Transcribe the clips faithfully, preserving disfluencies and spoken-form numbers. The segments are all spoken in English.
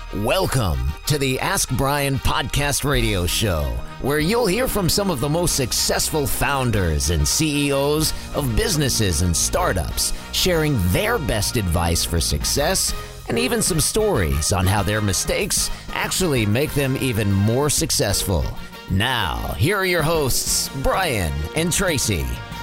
Welcome to the Ask Brian podcast radio show, where you'll hear from some of the most successful founders and C E Os of businesses and startups, sharing their best advice for success and even some stories on how their mistakes actually make them even more successful. Now, here are your hosts, Brian and Tracy.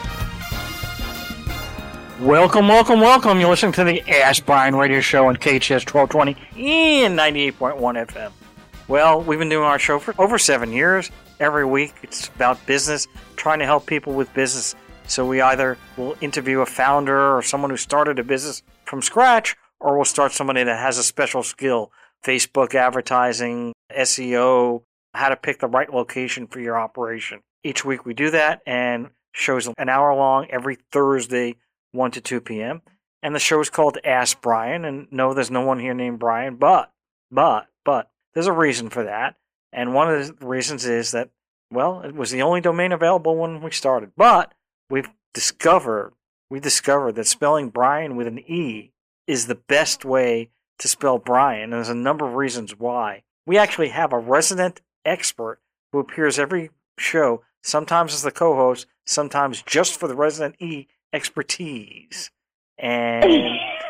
Welcome, welcome, welcome. You're listening to the Ask Brian radio show on K H S twelve twenty and ninety-eight point one F M. Well, we've been doing our show for over seven years. Every week, it's about business, trying to help people with business. So we either will interview a founder or someone who started a business from scratch, or we'll start somebody that has a special skill, Facebook advertising, S E O, how to pick the right location for your operation. Each week we do that, and shows an hour long every Thursday, one to two p.m. And the show is called Ask Brian. And no, there's no one here named Brian, but, but, but, there's a reason for that. And one of the reasons is that, well, it was the only domain available when we started. But we've discovered, we discovered that spelling Brian with an E is the best way to spell Brian. And there's a number of reasons why. We actually have a resident expert who appears every show, sometimes as the co-host, sometimes just for the resident E expertise. And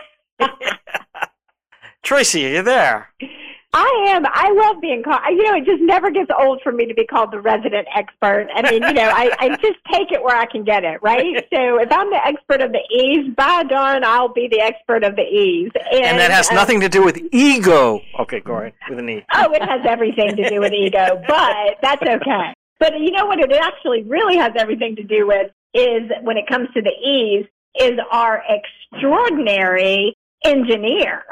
Tracy, are you there? I am. I love being called. You know, it just never gets old for me to be called the resident expert. I mean, you know, I, I just take it where I can get it, right? So if I'm the expert of the E's, by darn, I'll be the expert of the E's. And, and that has uh, nothing to do with ego. Okay, go ahead, with an E. Oh, it has everything to do with ego, but that's okay. But you know what it actually really has everything to do with is, when it comes to the E's, is our extraordinary engineer.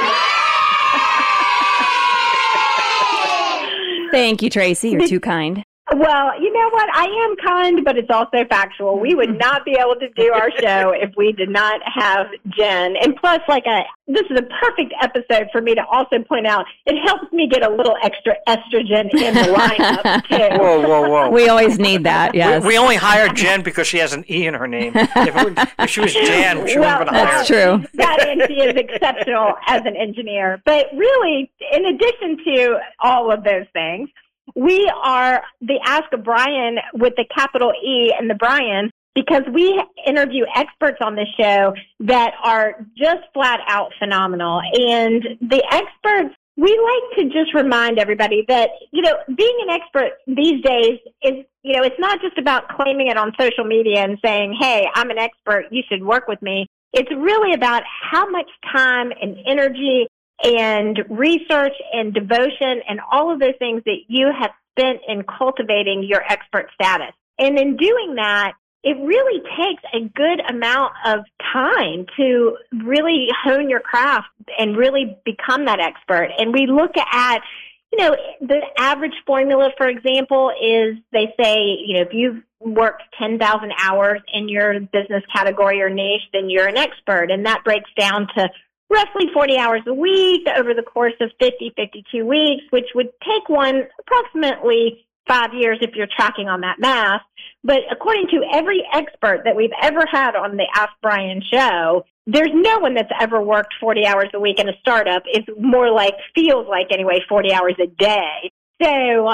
Thank you, Tracy. You're too kind. Well, you know what? I am kind, but it's also factual. We would not be able to do our show if we did not have Jen. And plus, like, a, this is a perfect episode for me to also point out, it helps me get a little extra estrogen in the lineup, too. Whoa, whoa, whoa. We always need that, yes. We, we only hired Jen because she has an E in her name. If, it were, if she was Jan, she well, would have been hired. That's true. That and she is exceptional as an engineer. But really, in addition to all of those things, we are the Ask Brian with the capital E and the Brian, because we interview experts on the show that are just flat out phenomenal. And the experts, we like to just remind everybody that, you know, being an expert these days is, you know, it's not just about claiming it on social media and saying, hey, I'm an expert, you should work with me. It's really about how much time and energy and research and devotion and all of those things that you have spent in cultivating your expert status. And in doing that, it really takes a good amount of time to really hone your craft and really become that expert. And we look at, you know, the average formula, for example, is they say, you know, if you've worked ten thousand hours in your business category or niche, then you're an expert. And that breaks down to roughly forty hours a week over the course of fifty, fifty-two weeks, which would take one approximately five years if you're tracking on that math. But according to every expert that we've ever had on the Ask Brian show, there's no one that's ever worked forty hours a week in a startup. It's more like, feels like anyway, forty hours a day. So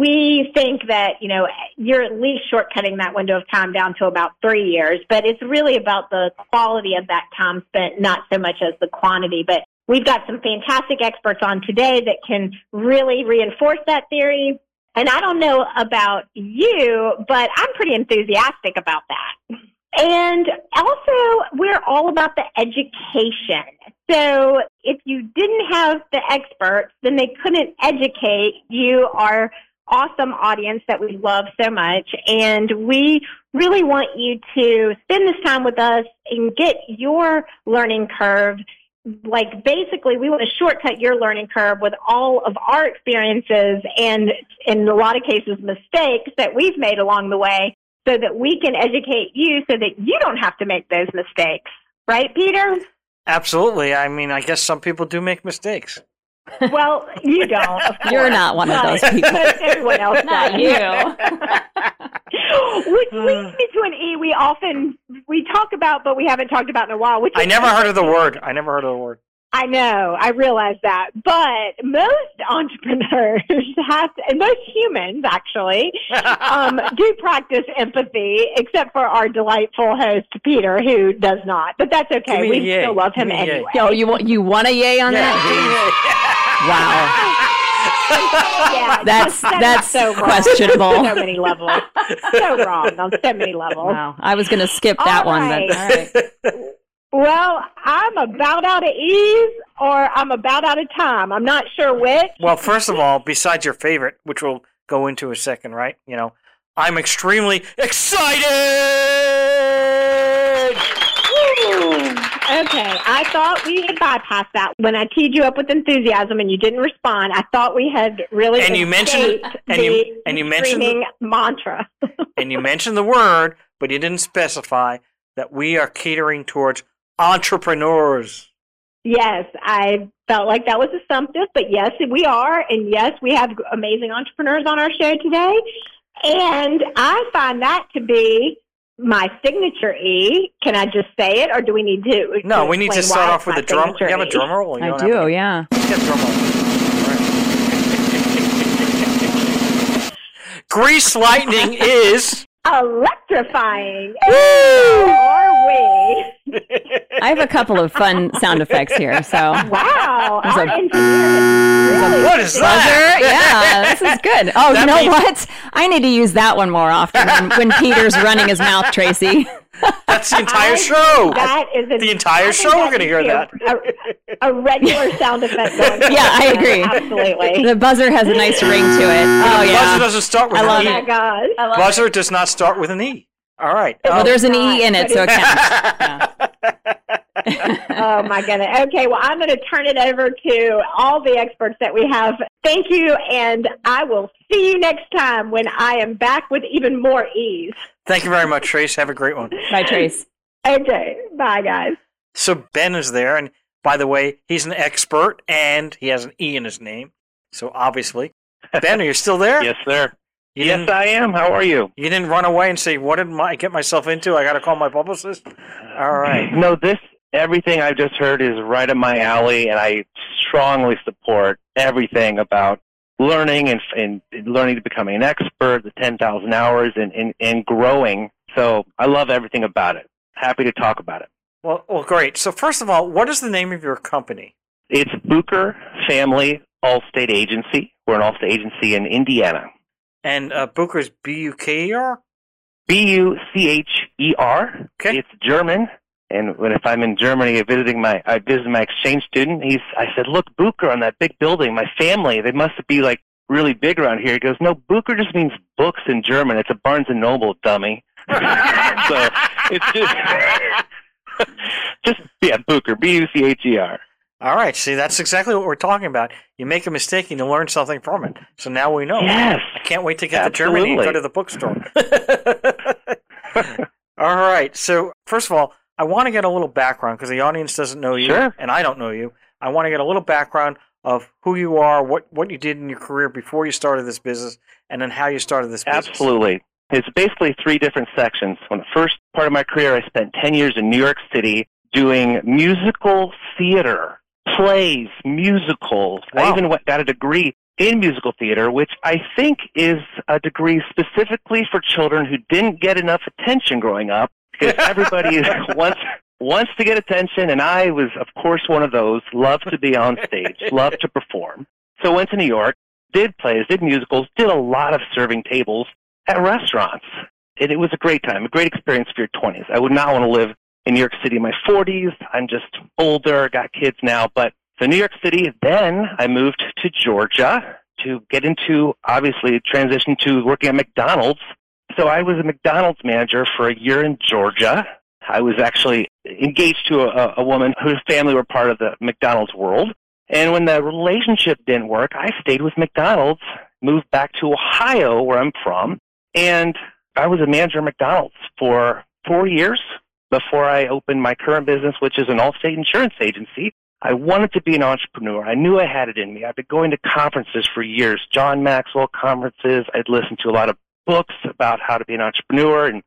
we think that, you know, you're at least shortcutting that window of time down to about three years. But it's really about the quality of that time spent, not so much as the quantity. But we've got some fantastic experts on today that can really reinforce that theory. And I don't know about you, but I'm pretty enthusiastic about that. And also, we're all about the education. So if you didn't have the experts, then they couldn't educate you, our awesome audience that we love so much. And we really want you to spend this time with us and get your learning curve. Like, basically, we want to shortcut your learning curve with all of our experiences and, in a lot of cases, mistakes that we've made along the way, so that we can educate you so that you don't have to make those mistakes. Right, Peter? Absolutely. I mean, I guess some people do make mistakes. Well, you don't, of course. You're not one of those people. But everyone else Not does. you. Which leads me to an E we often, we talk about, but we haven't talked about in a while. Which I is never heard of the word. I never heard of the word. I know, I realize that. But most entrepreneurs have to, and most humans actually, um, do practice empathy, except for our delightful host, Peter, who does not. But that's okay. We still love him anyway. Yo, you want, you want a yay on Yeah. that? Wow. Yeah, That's that's that's so wrong. questionable. On so many levels. So wrong on so many levels. Wow. I was going to skip that All one, right. but all right. Well, I'm about out of ease or I'm about out of time. I'm not sure which. Well, first of all, besides your favorite, which we'll go into in a second, right? You know, I'm extremely excited! Okay, I thought we had bypassed that. When I teed you up with enthusiasm and you didn't respond, I thought we had really And you mentioned- escaped and the you- and you mentioned- screaming mantra. And you mentioned the word, but you didn't specify that we are catering towards entrepreneurs. Yes, I felt like that was assumptive, but yes, we are. And yes, we have amazing entrepreneurs on our show today. And I find that to be my signature E. Can I just say it, or do we need to? No, to we need to explain start why off with a it's my drum. signature You have a E? drum roll? You I don't do, have a- yeah. Let's get a drum roll. All right. Grease lightning is. Electrifying. Woo! Are we? I have a couple of fun sound effects here, so. Wow. There's Our a- engineer is really What is Buzzer, that? yeah, this is good. Oh, That you know means- what? I need to use that one more often when, when Peter's running his mouth, Tracy. That's the entire I show. think That is an, The entire I show, think we're gonna hear needs to be A, a regular sound effect going forward. Yeah, I agree. Absolutely. The buzzer has a nice ring to it. Oh, Buzzer yeah. doesn't start with I love an Oh E. my gosh. I love Buzzer does not start with an E. All right. Well, Um, there's an E in it, so it counts. Oh my goodness. Okay, well, I'm going to turn it over to all the experts that we have. Thank you, and I will see you next time when I am back with even more ease. Thank you very much, Trace. Have a great one. Bye, Trace. Okay, bye, guys. So Ben is there, and by the way, he's an expert, and he has an E in his name. So obviously, Ben, are you still there? Yes, sir. You yes, didn't, I am. How are you? you didn't run away and say, "What did my, I get myself into? I got to call my publicist." All right. No, this everything I've just heard is right up my alley, and I strongly support everything about learning and, and learning to become an expert, the ten thousand hours, and, and, and growing. So I love everything about it. Happy to talk about it. Well, well, great. So first of all, what is the name of your company? It's Bucher Family Allstate Agency. We're an Allstate agency in Indiana. And uh, Booker's B U K E R? B U C H E R. Okay. It's German. And when if I'm in Germany visiting my, I visit my exchange student. He's, I said, look, Bucher on that big building. My family, they must be like really big around here. He goes, no, Bucher just means books in German. It's a Barnes and Noble, dummy. So it's just, just yeah, Bucher, B U C H E R. All right. See, that's exactly what we're talking about. You make a mistake and you learn something from it. So now we know. Yes. I can't wait to get to Germany and go Absolutely. to the bookstore. All right. So first of all, I want to get a little background because the audience doesn't know you, Sure. and I don't know you. I want to get a little background of who you are, what what you did in your career before you started this business, and then how you started this business. Absolutely. It's basically three different sections. When the first part of my career, I spent ten years in New York City doing musical theater, plays, musicals. I Wow. even went, got a degree in musical theater, which I think is a degree specifically for children who didn't get enough attention growing up, because everybody is, wants wants to get attention, and I was, of course, one of those. Loved to be on stage, loved to perform. So went to New York, did plays, did musicals, did a lot of serving tables at restaurants. And it was a great time, a great experience for your twenties. I would not want to live in New York City in my forties. I'm just older, got kids now. But so New York City, then I moved to Georgia to get into, obviously, transition to working at McDonald's. So I was a McDonald's manager for a year in Georgia. I was actually engaged to a, a woman whose family were part of the McDonald's world. And when the relationship didn't work, I stayed with McDonald's, moved back to Ohio, where I'm from, and I was a manager at McDonald's for four years before I opened my current business, which is an Allstate insurance agency. I wanted to be an entrepreneur. I knew I had it in me. I've been going to conferences for years, John Maxwell conferences. I'd listened to a lot of books about how to be an entrepreneur and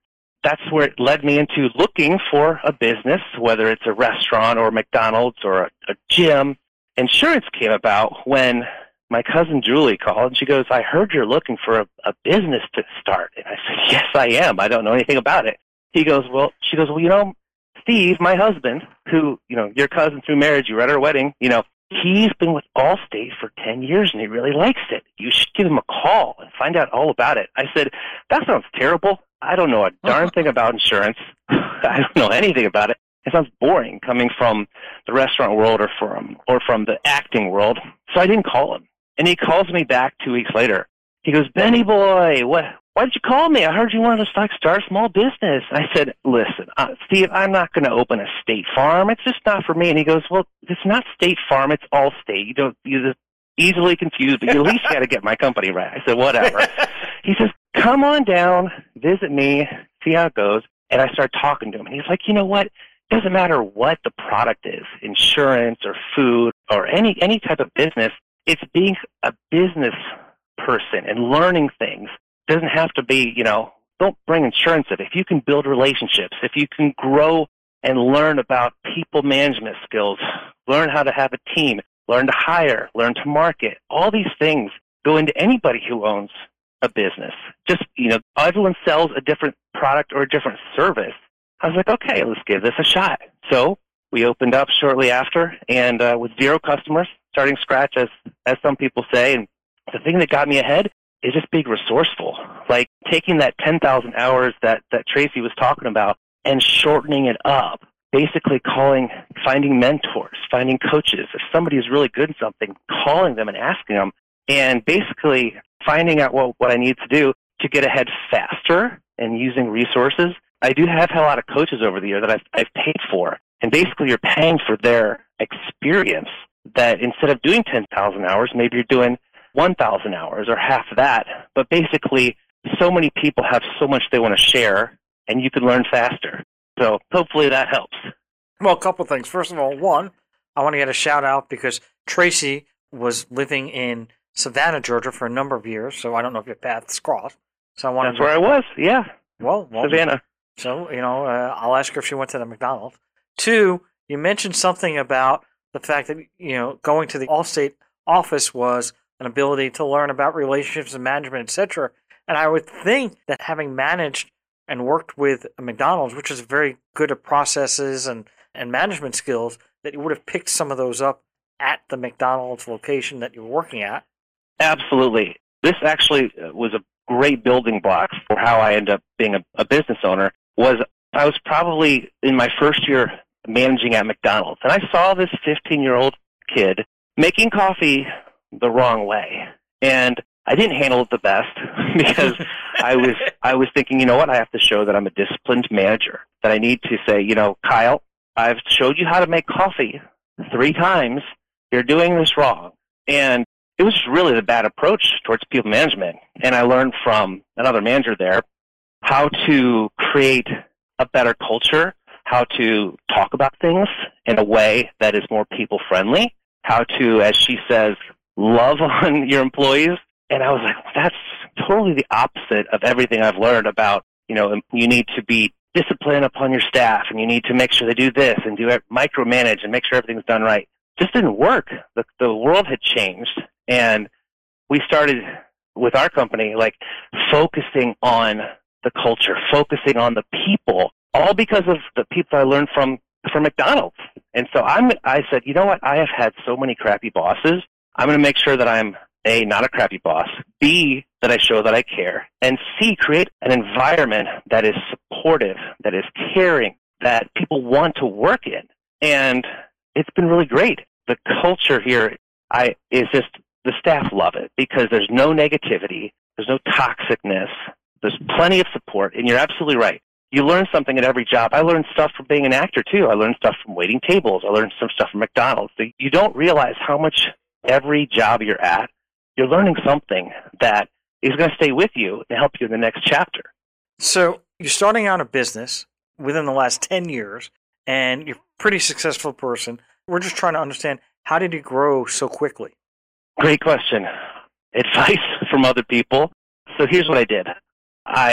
that's where it led me into looking for a business, whether it's a restaurant or McDonald's or a, a gym. Insurance came about when my cousin Julie called, and she goes, I heard you're looking for a, a business to start. And I said, yes, I am. I don't know anything about it. He goes, well, she goes, well, you know, Steve, my husband, who, you know, your cousin through marriage, you were at our wedding, you know, he's been with Allstate for ten years and he really likes it. You should give him a call and find out all about it. I said, that sounds terrible. I don't know a darn thing about insurance. I don't know anything about it. It sounds boring coming from the restaurant world or from or from the acting world. So I didn't call him. And he calls me back two weeks later. He goes, Benny boy, what? Why did you call me? I heard you wanted to like, start a small business. I said, listen, uh, Steve, I'm not going to open a State Farm. It's just not for me. And he goes, well, it's not State Farm. It's Allstate. You don't, you're just easily confused, but you at least got to get my company right. I said, whatever. He says, come on down, visit me, see how it goes. And I start talking to him. And he's like, you know what? It doesn't matter what the product is, insurance or food or any any type of business. It's being a business person and learning things. It doesn't have to be, you know, don't bring insurance in. If you can build relationships, if you can grow and learn about people management skills, learn how to have a team, learn to hire, learn to market, all these things go into anybody who owns a business. Just, you know, everyone sells a different product or a different service. I was like, okay, let's give this a shot. So we opened up shortly after, and uh, with zero customers, starting scratch, as as some people say. And the thing that got me ahead is just being resourceful, like taking that ten thousand hours that, that Tracy was talking about and shortening it up, basically calling, finding mentors, finding coaches. If somebody is really good at something, calling them and asking them, and basically finding out what, what I need to do to get ahead faster and using resources. I do have had a lot of coaches over the year that I've, I've paid for, and basically you're paying for their experience, that instead of doing ten thousand hours, maybe you're doing one thousand hours or half of that. But basically, so many people have so much they want to share, and you can learn faster. So hopefully that helps. Well, a couple things. First of all, one, I want to get a shout out because Tracy was living in Savannah, Georgia for a number of years, so I don't know if your paths crossed. So I wanted That's to, where I was, yeah. Well, well Savannah. So, you know, uh, I'll ask her if she went to the McDonald's. Two, you mentioned something about the fact that, you know, going to the Allstate office was an ability to learn about relationships and management, et cetera. And I would think that having managed and worked with a McDonald's, which is very good at processes and, and management skills, that you would have picked some of those up at the McDonald's location that you were working at. Absolutely. This actually was a great building block for how I ended up being a, a business owner. Was I was probably in my first year managing at McDonald's, and I saw this fifteen-year-old kid making coffee the wrong way, and I didn't handle it the best because I was I was thinking, you know what, I have to show that I'm a disciplined manager, that I need to say, you know, Kyle, I've showed you how to make coffee three times. You're doing this wrong. And it was really the bad approach towards people management. And I learned from another manager there how to create a better culture, how to talk about things in a way that is more people-friendly, how to, as she says, love on your employees. And I was like, that's totally the opposite of everything I've learned about, you know, you need to be disciplined upon your staff, and you need to make sure they do this and do it, micromanage and make sure everything's done right. It just didn't work. The, the world had changed, and we started with our company, like, focusing on the culture, focusing on the people, all because of the people I learned from, from McDonald's. And so I'm, I said, you know what? I have had so many crappy bosses. I'm going to make sure that I'm, A, not a crappy boss, B, that I show that I care, and C, create an environment that is supportive, that is caring, that people want to work in. And it's been really great. The culture here I is just, the staff love it because there's no negativity, there's no toxicness, there's plenty of support, and you're absolutely right. You learn something at every job. I learned stuff from being an actor, too. I learned stuff from waiting tables. I learned some stuff from McDonald's. So you don't realize how much every job you're at, you're learning something that is going to stay with you and help you in the next chapter. So you're starting out a business within the last ten years, and you're a pretty successful person. We're just trying to understand, how did you grow so quickly? Great question. Advice from other people. So here's what I did. I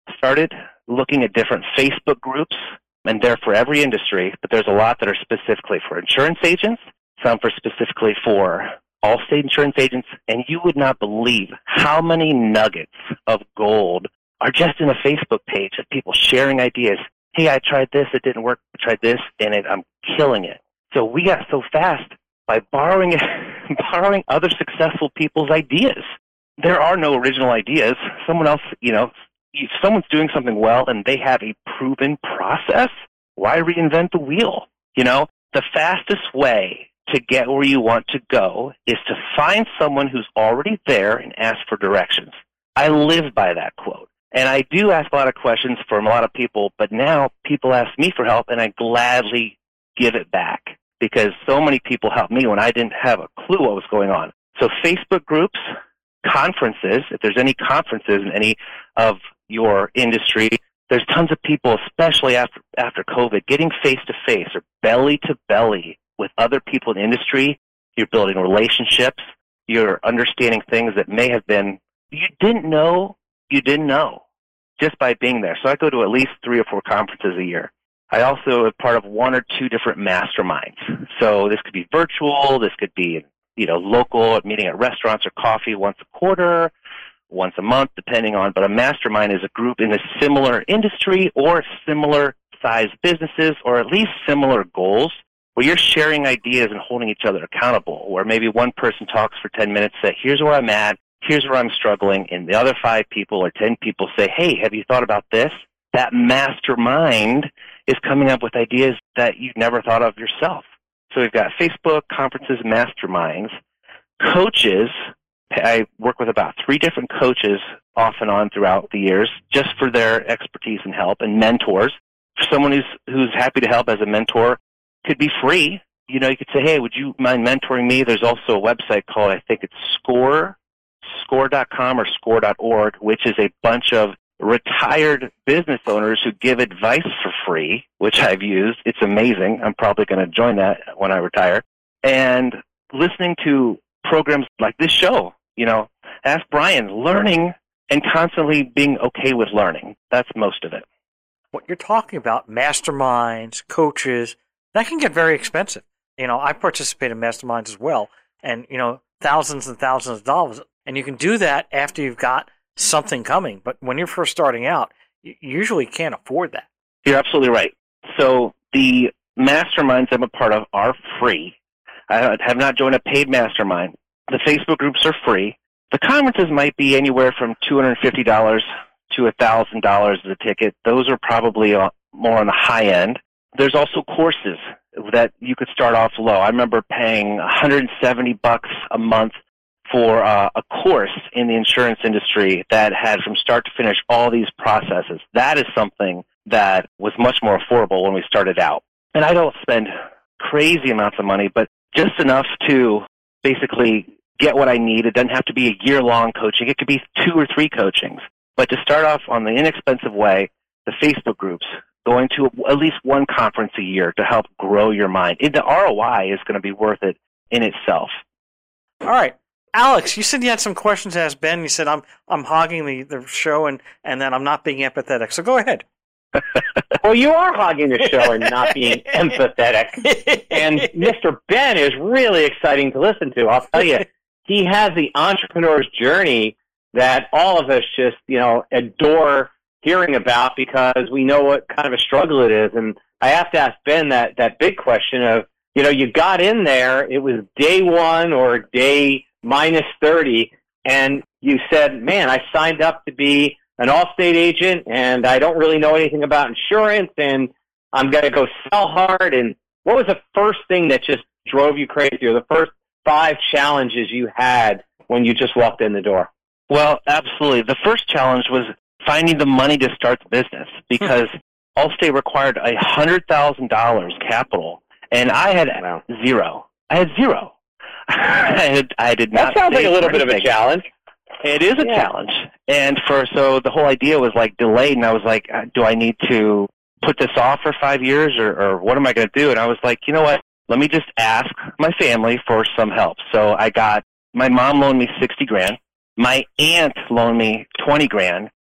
started looking at different Facebook groups, and they're for every industry, but there's a lot that are specifically for insurance agents, some for specifically for Allstate insurance agents, and you would not believe how many nuggets of gold are just in a Facebook page of people sharing ideas. Hey, I tried this, it didn't work. I tried this, and it, I'm killing it. So we got so fast by borrowing borrowing other successful people's ideas. There are no original ideas. Someone else, you know, if someone's doing something well and they have a proven process, why reinvent the wheel? You know, the fastest way to get where you want to go is to find someone who's already there and ask for directions. I live by that quote. And I do ask a lot of questions from a lot of people, but now people ask me for help, and I gladly give it back because so many people helped me when I didn't have a clue what was going on. So Facebook groups, conferences, if there's any conferences in any of your industry, there's tons of people, especially after after COVID, getting face-to-face or belly-to-belly with other people in the industry. You're building relationships. You're understanding things that may have been, you didn't know, you didn't know just by being there. So I go to at least three or four conferences a year. I also am part of one or two different masterminds. So this could be virtual, this could be, you know, local, meeting at restaurants or coffee once a quarter, once a month, depending on, but a mastermind is a group in a similar industry or similar size businesses or at least similar goals where you're sharing ideas and holding each other accountable, where maybe one person talks for ten minutes, say, here's where I'm at, here's where I'm struggling, and the other five people or ten people say, hey, have you thought about this? That mastermind is coming up with ideas that you've never thought of yourself. So we've got Facebook, conferences, masterminds, coaches. I work with about three different coaches off and on throughout the years just for their expertise and help, and mentors. For someone who's who's happy to help as a mentor, could be free. You know, you could say, hey, would you mind mentoring me? There's also a website called, I think it's Score, score dot com or score dot org, which is a bunch of retired business owners who give advice for free, which I've used. It's amazing. I'm probably going to join that when I retire. And listening to programs like this show, you know, Ask Brian, learning and constantly being okay with learning. That's most of it. What you're talking about, masterminds, coaches, that can get very expensive. You know, I participate in masterminds as well, and, you know, thousands and thousands of dollars. And you can do that after you've got something coming. But when you're first starting out, you usually can't afford that. You're absolutely right. So the masterminds I'm a part of are free. I have not joined a paid mastermind. The Facebook groups are free. The conferences might be anywhere from two hundred fifty dollars to one thousand dollars as a ticket. Those are probably more on the high end. There's also courses that you could start off low. I remember paying one hundred seventy bucks a month for uh, a course in the insurance industry that had from start to finish all these processes. That is something that was much more affordable when we started out. And I don't spend crazy amounts of money, but just enough to basically get what I need. It doesn't have to be a year-long coaching. It could be two or three coachings. But to start off on the inexpensive way, the Facebook groups, going to at least one conference a year to help grow your mind. The R O I is going to be worth it in itself. All right. Alex, you said you had some questions to ask Ben. You said, I'm I'm hogging the, the show and, and then I'm not being empathetic. So go ahead. Well, you are hogging the show and not being empathetic. And Mister Ben is really exciting to listen to. I'll tell you, he has the entrepreneur's journey that all of us just, you know, adore hearing about because we know what kind of a struggle it is. And I have to ask Ben that, that big question of, you know, you got in there, it was day one or day minus thirty, and you said, man, I signed up to be an Allstate agent, and I don't really know anything about insurance, and I'm going to go sell hard. And what was the first thing that just drove you crazy, or the first five challenges you had when you just walked in the door? Well, absolutely. The first challenge was finding the money to start the business because Allstate required one hundred thousand dollars capital, and I had wow. zero. I had zero. I, had, I did not. That sounds like a little bit of a challenge. It is a yeah. challenge. And for so the whole idea was like delayed, and I was like, do I need to put this off for five years or, or what am I going to do? And I was like, you know what? Let me just ask my family for some help. So I got, my mom loaned me sixty grand. My aunt loaned me twenty grand.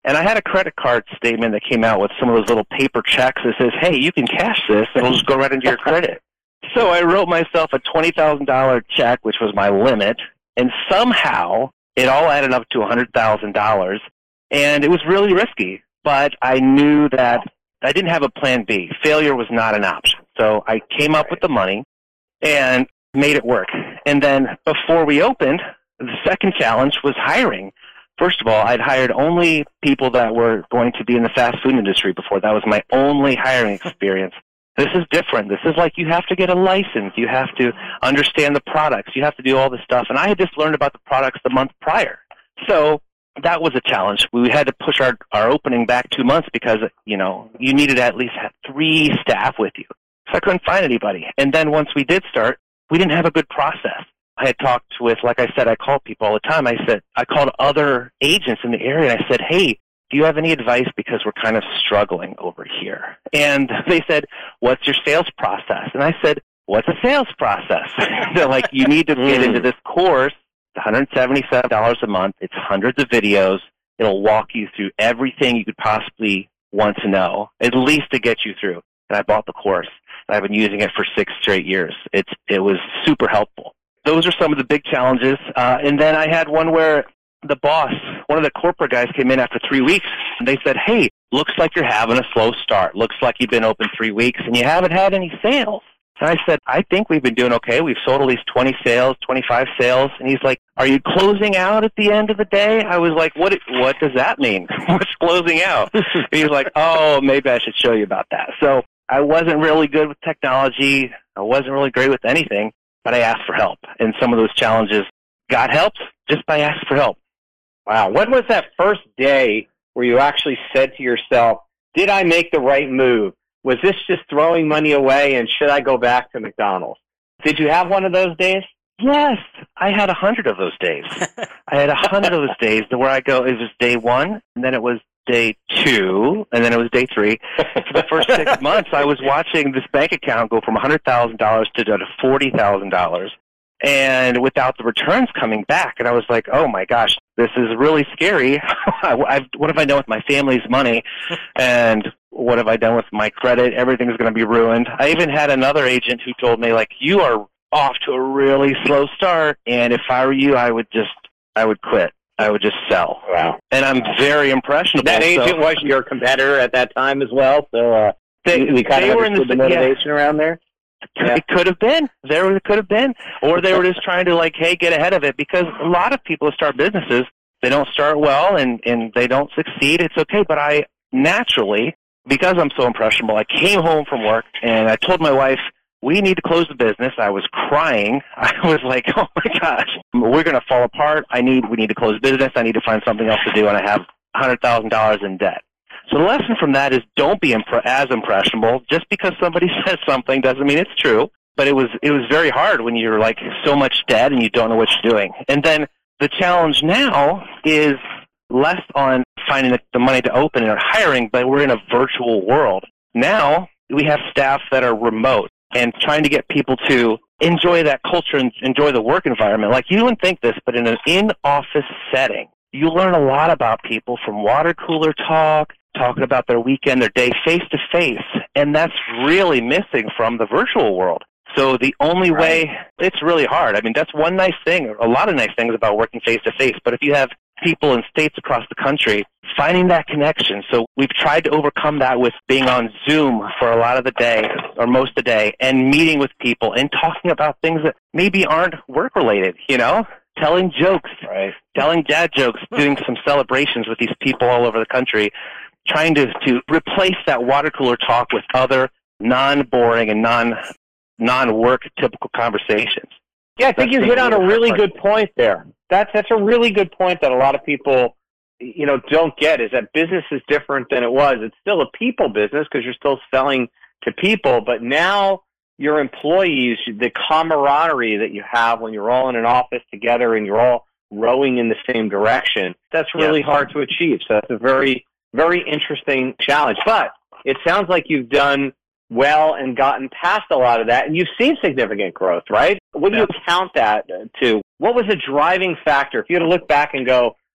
And I had a credit card statement that came out with some of those little paper checks that says, hey, you can cash this and it'll just go right into your credit. So I wrote myself a twenty thousand dollars check, which was my limit, and somehow it all added up to one hundred thousand dollars. And it was really risky, but I knew that I didn't have a plan B. Failure was not an option. So I came up with the money and made it work. And then before we opened, the second challenge was hiring. First of all, I'd hired only people that were going to be in the fast food industry before. That was my only hiring experience. This is different. This is like you have to get a license. You have to understand the products. You have to do all this stuff. And I had just learned about the products the month prior. So that was a challenge. We had to push our, our opening back two months because, you know, you needed to at least have three staff with you. So I couldn't find anybody. And then once we did start, we didn't have a good process. I had talked with, like I said, I call people all the time. I said, I called other agents in the area and I said, hey, do you have any advice because we're kind of struggling over here? And they said, what's your sales process? And I said, what's a sales process? They're like, you need to get into this course. It's one hundred seventy-seven dollars a month. It's hundreds of videos. It'll walk you through everything you could possibly want to know, at least to get you through. And I bought the course. And I've been using it for six straight years. It's It was super helpful. Those are some of the big challenges. Uh, and then I had one where the boss, one of the corporate guys came in after three weeks, and they said, hey, looks like you're having a slow start. Looks like you've been open three weeks, and you haven't had any sales. And I said, I think we've been doing okay. We've sold at least twenty sales, twenty-five sales. And he's like, are you closing out at the end of the day? I was like, what What does that mean? What's closing out? And he's like, oh, maybe I should show you about that. So I wasn't really good with technology. I wasn't really great with anything, but I asked for help. And some of those challenges got helped just by asking for help. Wow. When was that first day where you actually said to yourself, did I make the right move? Was this just throwing money away, and should I go back to McDonald's? Did you have one of those days? Yes. I had a hundred of those days. I had a hundred of those days where I go, it was day one, and then it was day two, and then it was day three. For the first six months, I was watching this bank account go from one hundred thousand dollars to forty thousand dollars. And without the returns coming back, and I was like, oh my gosh, this is really scary. I've, what have I done with my family's money? And what have I done with my credit? Everything's going to be ruined. I even had another agent who told me, like, you are off to a really slow start, and if I were you, I would just, I would quit. I would just sell. Wow. And I'm very impressionable. That agent so, was your competitor at that time as well, so uh, they, we kind they of were in understood the, the motivation yeah. around there. Yeah. It could have been. There could have been. Or they were just trying to, like, hey, get ahead of it. Because a lot of people who start businesses, they don't start well and, and they don't succeed. It's okay. But I naturally, because I'm so impressionable, I came home from work and I told my wife, we need to close the business. I was crying. I was like, oh, my gosh, we're going to fall apart. I need, we need to close business. I need to find something else to do. And I have one hundred thousand dollars in debt. So the lesson from that is don't be impre- as impressionable. Just because somebody says something doesn't mean it's true. But it was it was very hard when you're like so much debt and you don't know what you're doing. And then the challenge now is less on finding the, the money to open and hiring, but we're in a virtual world. Now we have staff that are remote and trying to get people to enjoy that culture and enjoy the work environment. Like, you wouldn't think this, but in an in-office setting, you learn a lot about people from water cooler talk, talking about their weekend, their day, face-to-face, and that's really missing from the virtual world. So the only right. way, it's really hard. I mean, that's one nice thing, a lot of nice things about working face-to-face, but if you have people in states across the country, finding that connection. So we've tried to overcome that with being on Zoom for a lot of the day, or most of the day, and meeting with people and talking about things that maybe aren't work-related, you know? Telling jokes, right. telling dad jokes, doing some celebrations with these people all over the country, trying to, to replace that water cooler talk with other non-boring and non, non-work typical conversations. Yeah, I think you hit on a really good point there. That's, that's a really good point that a lot of people, you know, don't get, is that business is different than it was. It's still a people business because you're still selling to people, but now your employees, the camaraderie that you have when you're all in an office together and you're all rowing in the same direction, that's really yeah. hard to achieve. So that's a very, very interesting challenge. But it sounds like you've done well and gotten past a lot of that, and you've seen significant growth, right? What do yeah. you count that to? What was the driving factor? If you had to look back and go,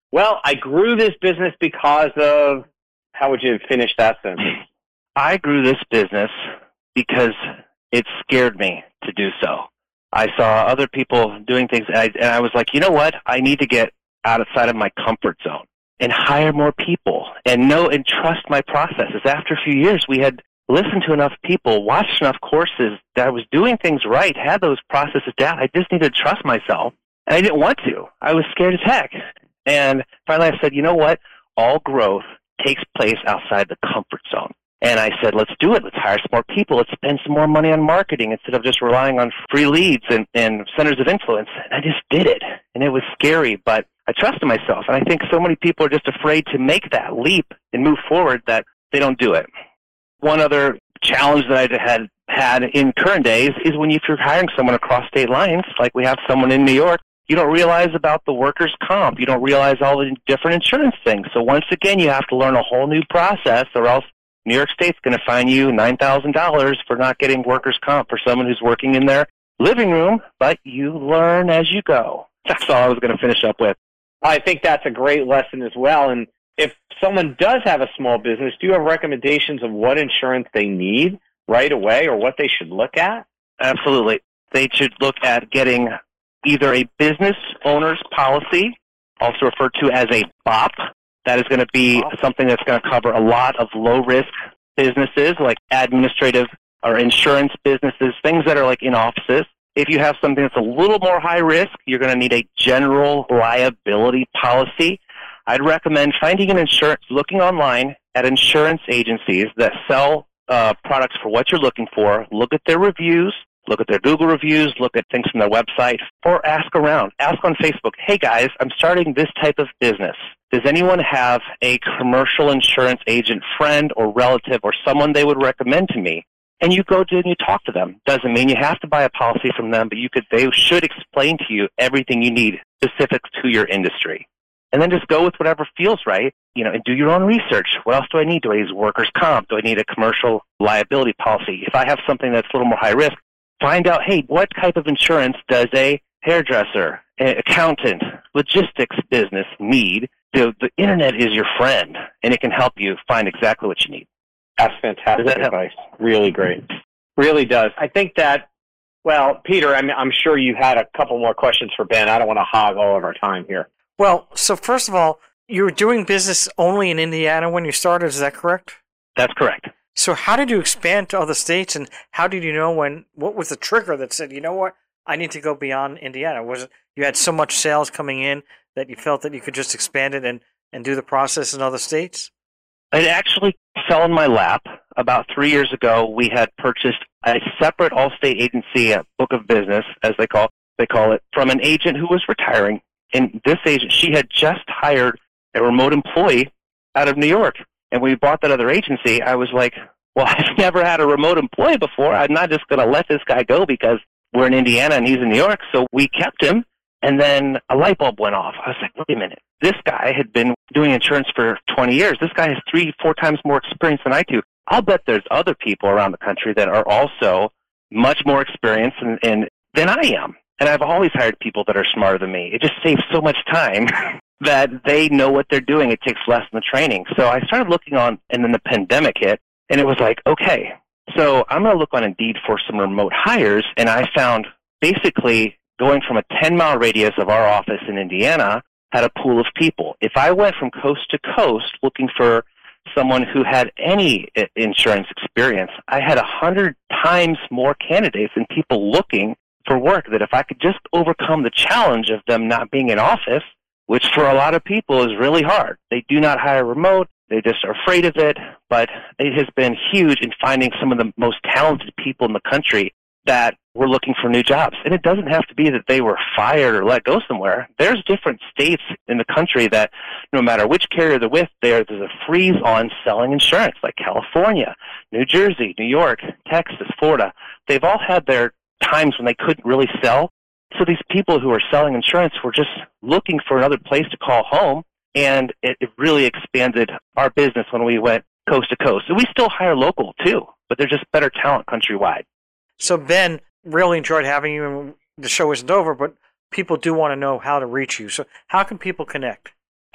Well, I grew this business because of, how would you finish that sentence? I grew this business because it scared me to do so. I saw other people doing things, and I, and I was like, you know what? I need to get outside of my comfort zone and hire more people and know and trust my processes. After a few years, we had listened to enough people, watched enough courses that I was doing things right, had those processes down. I just needed to trust myself, and I didn't want to. I was scared as heck. And finally I said, you know what? All growth takes place outside the comfort zone. And I said, let's do it. Let's hire some more people. Let's spend some more money on marketing instead of just relying on free leads and, and centers of influence. And I just did it. And it was scary, but I trusted myself. And I think so many people are just afraid to make that leap and move forward that they don't do it. One other challenge that I had had in current days is when if you're hiring someone across state lines, like we have someone in New York, you don't realize about the workers' comp. You don't realize all the different insurance things. So once again, you have to learn a whole new process, or else New York State's going to fine you nine thousand dollars for not getting workers' comp for someone who's working in their living room, but you learn as you go. That's all I was going to finish up with. I think that's a great lesson as well. And if someone does have a small business, do you have recommendations of what insurance they need right away or what they should look at? Absolutely. They should look at getting either a business owner's policy, also referred to as a B O P. That is going to be something that's going to cover a lot of low-risk businesses like administrative or insurance businesses, things that are like in offices. If you have something that's a little more high risk, you're going to need a general liability policy. I'd recommend finding an insurance, looking online at insurance agencies that sell uh, products for what you're looking for. Look at their reviews. Look at their Google reviews, look at things from their website, or ask around. Ask on Facebook, hey guys, I'm starting this type of business. Does anyone have a commercial insurance agent friend or relative or someone they would recommend to me? And you go to and you talk to them. Doesn't mean you have to buy a policy from them, but you could. They should explain to you everything you need specific to your industry. And then just go with whatever feels right, you know, and do your own research. What else do I need? Do I use workers' comp? Do I need a commercial liability policy? If I have something that's a little more high risk, find out, hey, what type of insurance does a hairdresser, an accountant, logistics business need? The, the internet is your friend, and it can help you find exactly what you need. That's fantastic that advice. Help? Really great. Really does. I think that, well, Peter, I mean, I'm sure you had a couple more questions for Ben. I don't want to hog all of our time here. Well, so first of all, you were doing business only in Indiana when you started, is that correct? That's correct. So how did you expand to other states, and how did you know when, what was the trigger that said, you know what, I need to go beyond Indiana? Was it you had so much sales coming in that you felt that you could just expand it and, and do the process in other states? It actually fell in my lap. About three years ago, we had purchased a separate all-state agency, a book of business, as they call they call it, from an agent who was retiring. And this agent, she had just hired a remote employee out of New York. And when we bought that other agency, I was like, well, I've never had a remote employee before. I'm not just going to let this guy go because we're in Indiana and he's in New York. So we kept him, and then a light bulb went off. I was like, wait a minute. This guy had been doing insurance for twenty years. This guy has three, four times more experience than I do. I'll bet there's other people around the country that are also much more experienced and, and than I am. And I've always hired people that are smarter than me. It just saves so much time that they know what they're doing. It takes less than the training. So I started looking on, and then the pandemic hit, and it was like, okay, so I'm going to look on Indeed for some remote hires, and I found basically going from a ten-mile radius of our office in Indiana had a pool of people. If I went from coast to coast looking for someone who had any insurance experience, I had a hundred times more candidates and people looking for work. That if I could just overcome the challenge of them not being in office, which for a lot of people is really hard. They do not hire remote. They just are afraid of it. But it has been huge in finding some of the most talented people in the country that were looking for new jobs. And it doesn't have to be that they were fired or let go somewhere. There's different states in the country that no matter which carrier they're with, there's a freeze on selling insurance, like California, New Jersey, New York, Texas, Florida. They've all had their times when they couldn't really sell. So these people who are selling insurance were just looking for another place to call home, and it, it really expanded our business when we went coast to coast. And we still hire local too, but they're just better talent countrywide. So Ben, really enjoyed having you. The show isn't over, but people do want to know how to reach you. So how can people connect?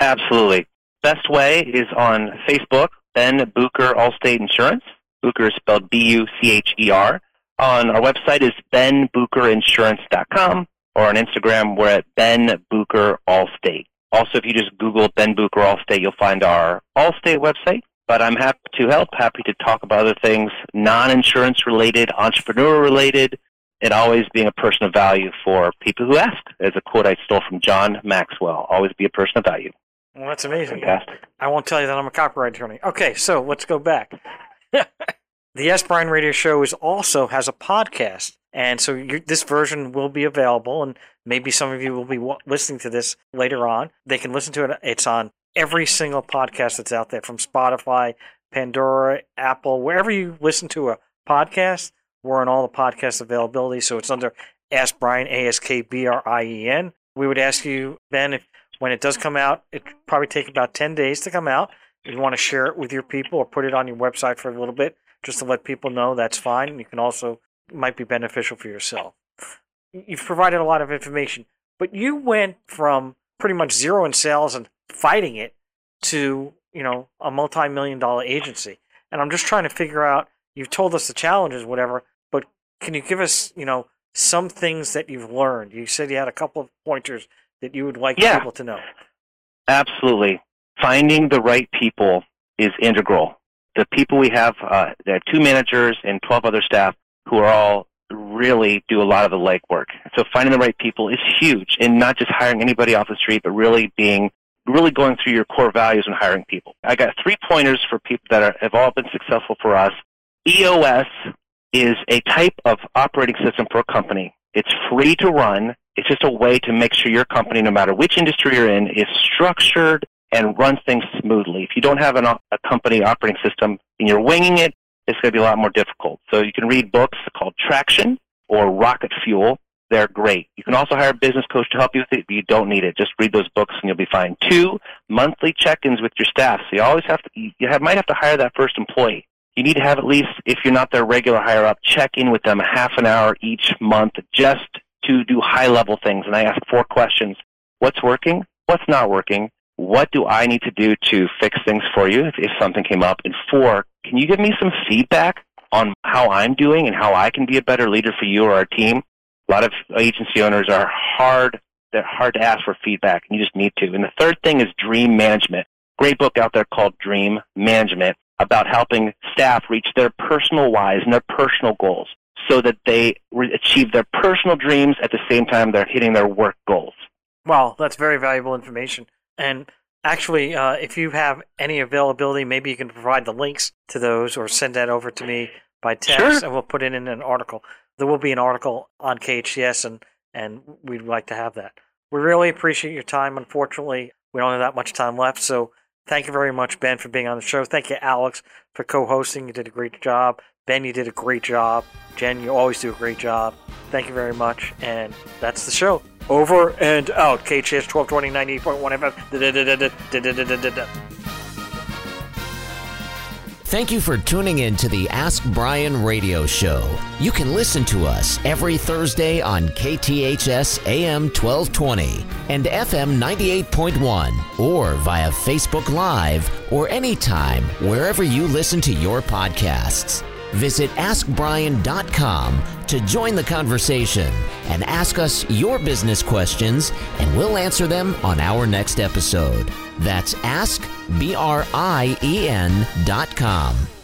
Absolutely. Best way is on Facebook, Ben Bucher Allstate Insurance. Bucher is spelled B U C H E R. On our website is ben bucher insurance dot com, or on Instagram, we're at Ben Bucher Allstate. Also, if you just Google Ben Bucher Allstate, you'll find our Allstate website. But I'm happy to help, happy to talk about other things, non-insurance related, entrepreneur related, and always being a person of value for people who ask. As a quote I stole from John Maxwell, always be a person of value. Well, that's amazing. Fantastic. I won't tell you that I'm a copyright attorney. Okay, so let's go back. The Ask Brian Radio Show is also has a podcast, and so you, this version will be available, and maybe some of you will be w- listening to this later on. They can listen to it. It's on every single podcast that's out there, from Spotify, Pandora, Apple, wherever you listen to a podcast. We're on all the podcast availability, so it's under Ask Brian, A S K B R I E N. We would ask you, Ben, if when it does come out, it probably take about ten days to come out. If you want to share it with your people or put it on your website for a little bit, just to let people know, that's fine. You can also, it might be beneficial for yourself. You've provided a lot of information, but you went from pretty much zero in sales and fighting it to, you know, a multi-million dollar agency. And I'm just trying to figure out, you've told us the challenges, whatever, but can you give us, you know, some things that you've learned? You said you had a couple of pointers that you would like yeah, people to know. Absolutely. Finding the right people is integral. The people we have, uh, there are two managers and twelve other staff who are all really do a lot of the legwork. So finding the right people is huge, and not just hiring anybody off the street, but really being, really going through your core values when hiring people. I got three pointers for people that are, have all been successful for us. E O S is a type of operating system for a company. It's free to run. It's just a way to make sure your company, no matter which industry you're in, is structured and runs things smoothly. If you don't have an, a company operating system and you're winging it, it's going to be a lot more difficult. So you can read books called Traction or Rocket Fuel. They're great. You can also hire a business coach to help you with it, but you don't need it. Just read those books and you'll be fine. Two, monthly check-ins with your staff. So you always have to, you have, might have to hire that first employee. You need to have at least, if you're not their regular hire up, check in with them a half an hour each month just to do high-level things. And I ask four questions. What's working? What's not working? What do I need to do to fix things for you if, if something came up? And four, can you give me some feedback on how I'm doing and how I can be a better leader for you or our team? A lot of agency owners are hard, they're hard to ask for feedback, and you just need to. And the third thing is dream management. Great book out there called Dream Management about helping staff reach their personal whys and their personal goals so that they re- achieve their personal dreams at the same time they're hitting their work goals. Well, that's very valuable information. And actually, uh, if you have any availability, maybe you can provide the links to those or send that over to me by text, sure. and we'll put it in an article. There will be an article on K H C S, and, and we'd like to have that. We really appreciate your time. Unfortunately, we don't have that much time left, so thank you very much, Ben, for being on the show. Thank you, Alex, for co-hosting. You did a great job. Ben, you did a great job. Jen, you always do a great job. Thank you very much, and that's the show. Over and out. K H S twelve twenty, ninety-eight point one F M. Thank you for tuning in to the Ask Brian Radio Show. You can listen to us every Thursday on K T H S A M twelve twenty and F M ninety-eight point one, or via Facebook Live, or anytime wherever you listen to your podcasts. Visit ask brian dot com to join the conversation and ask us your business questions, and we'll answer them on our next episode. That's ask brian dot com.